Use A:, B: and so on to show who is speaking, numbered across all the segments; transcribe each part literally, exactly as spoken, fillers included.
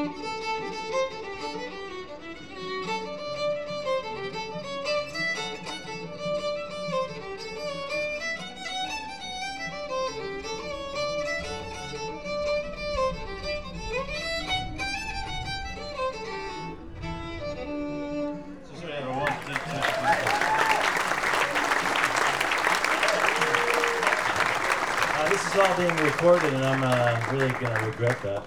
A: So sort of have a one, two, two, three. Uh, this is all being recorded, and I'm uh, really going to regret that.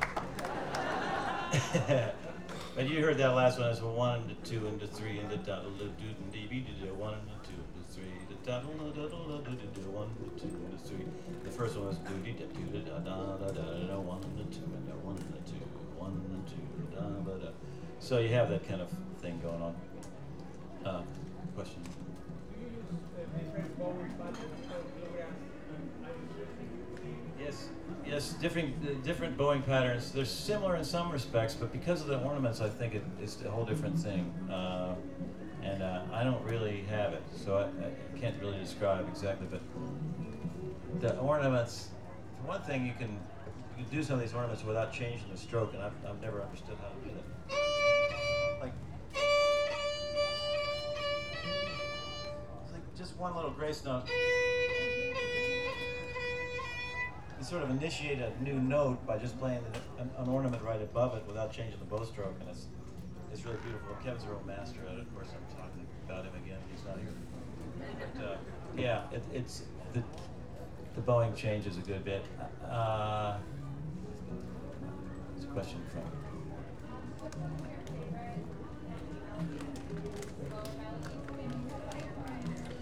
A: But you heard that last one as a one and a two and a three and a daddle do do and dee dee dee one and a two and a three the daddle da daddle da do do do one and a two and a three. The first one was do dee da do da da da da da one and a two and a one and a two one and a two da da da. So you have that kind of thing going on. Uh, question. Yes, yes, different uh, different bowing patterns. They're similar in some respects, but because of the ornaments, I think it, it's a whole different thing. Uh, and uh, I don't really have it, so I, I can't really describe exactly. But the ornaments, for one thing, you can you can do some of these ornaments without changing the stroke, and I've I've never understood how to do that. Like, it's like just one little grace note. You sort of initiate a new note by just playing an, an ornament right above it without changing the bow stroke, and it's it's really beautiful. Kevin's a real master at it. Of course, I'm talking about him again. He's not here. But uh, yeah, it, it's the the bowing changes a good bit. Uh, there's a question from.